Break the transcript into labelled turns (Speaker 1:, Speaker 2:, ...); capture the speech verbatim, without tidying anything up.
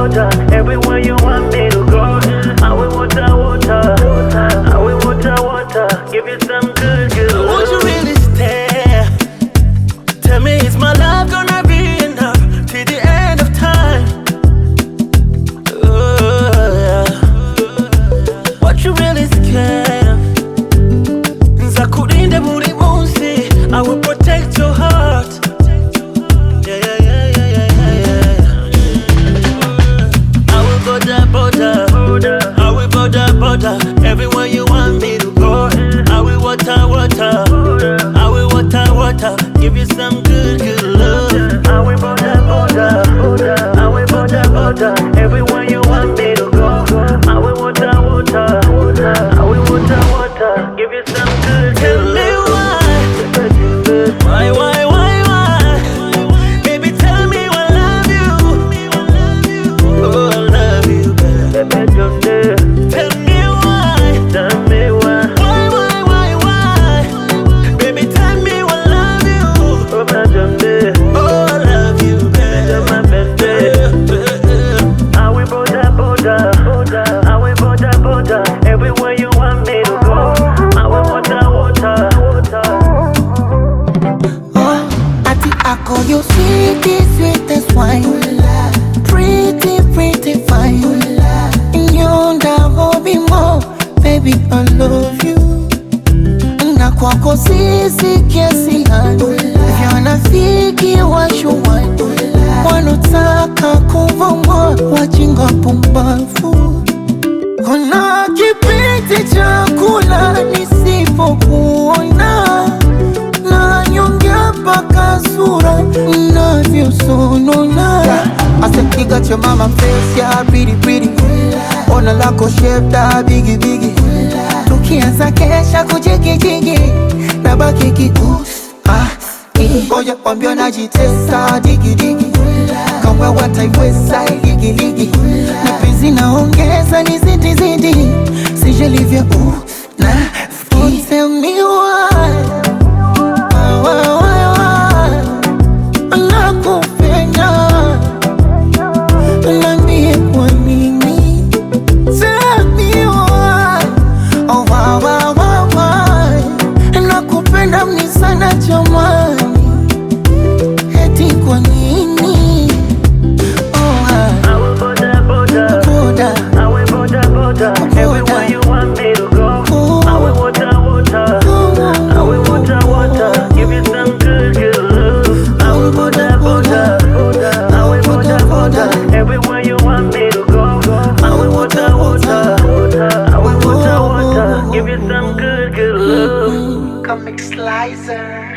Speaker 1: water. Everywhere you want me to go, I will water, water. I will water, water. Give you some good, good love.
Speaker 2: Won't you really stay? Tell me, is my love gonna be enough till the end of time? Oh, yeah. What you really scared of? Nzakurinda buri munsi, I will protect your heart. Yeah, yeah, yeah, yeah, yeah, yeah, yeah. I will border, border, I will border, border. Everywhere you want me to go, I will water, water. I will water, water. Give you some good, good love.
Speaker 1: I will border, border, I will border, border. Everywhere you want me to go, I will water, water. I will water, water. Give you some good,
Speaker 2: Tell
Speaker 1: good
Speaker 2: me
Speaker 1: love.
Speaker 2: why, why, why, why, why? Baby, tell me I love you. Oh, I love you, baby. Tell me why,
Speaker 1: Tell me why.
Speaker 2: why, why, why, why? Baby, tell me I love you.
Speaker 1: Oh, my baby.
Speaker 2: Oh, I love you, baby.
Speaker 1: My baby. I will border, border, I will border, border. Everywhere you want me to go, I will water, water.
Speaker 3: Oh, ati ako you sweetie, sweetest wine. Pretty, pretty fine. Yonda hobi mo, baby I love you. Na kwako sisi kiasi gani? Vyanafiki washuwani, wanotaka kuvuma wajinga pumbavu. Kuna kipindi cha kula nisipokuona, na nyongea mpaka sura inavyosonona. I said, you got your mama face, yeah, pretty, pretty. Ona lako shape, da, biggie, biggie. Tukianza kesha kujigi, jigi. Nabaki kikus, ah, eh. Ngoja kwambia najitesa, digi, digi. Kama wataiweza, ligi, ligi. Na penzi naongeza, ni zidi, zidi. Sijalivya, uh, na, oh, tell me why. Why, why, why, why? Nakupenda. Niambie kwa nini? Tell me why. Oh, why, why, why, why? Nakupenda mni sana jamani. Eti kwa nini? Oh,
Speaker 1: I will border, border,
Speaker 3: boda.
Speaker 1: I will border, border. Everywhere you want me to go, I will water, water. I will water, water. Give you some good, good love. I will border, border, I will border, border. Everywhere you want me to go, I will water, water. I will water, water. Give you some good, good love.
Speaker 3: Comic Slicer.